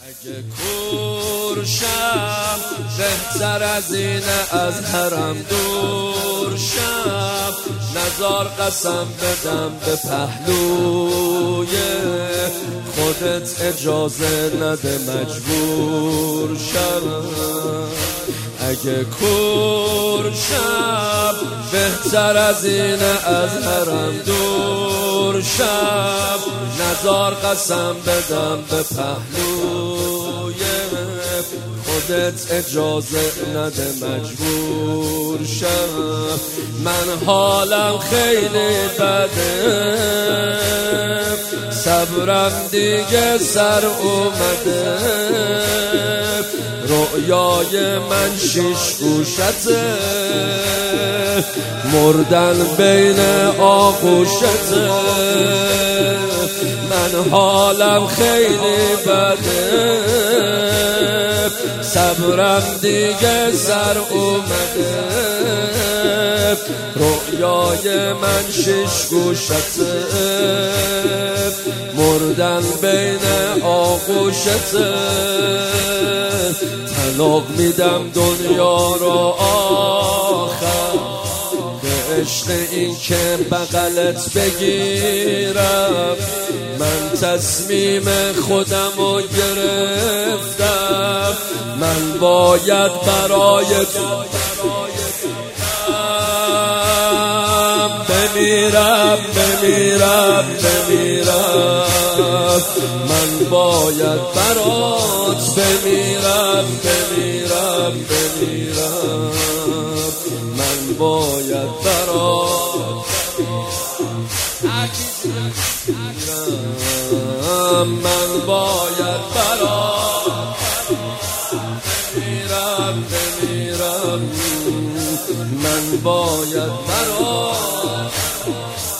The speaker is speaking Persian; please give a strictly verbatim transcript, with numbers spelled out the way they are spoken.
اگه کورشم بهتر از اینه از حرم دور شم، نزار قسم بدم به پهلوی خودت اجازه نده مجبور شم. اگه کورشم بهتر از اینه از حرم دور شم، نزار قسم بدم به پهلوی خودت اجازه نده مجبور شم. من حالم خیلی بده، صبرم دیگه سر اومده، رؤیای من شیش گوشته، مردن بین آغوشته. من حالم خیلی بده، صبرم دیگه سر اومده، رؤیای من شش گوشته، مردن بین آغوشته. طلاق میدم دنیا رو آخر، به عشق این که بغلت بگیرم. من تصمیم خودم رو گرفتم، من باید برای تو بمیرم بمیرم بمیرم. من باید برات بمیرم بمیرم بمیرم. من باید برات من باید برات بمیرم بمیرم. من باید برات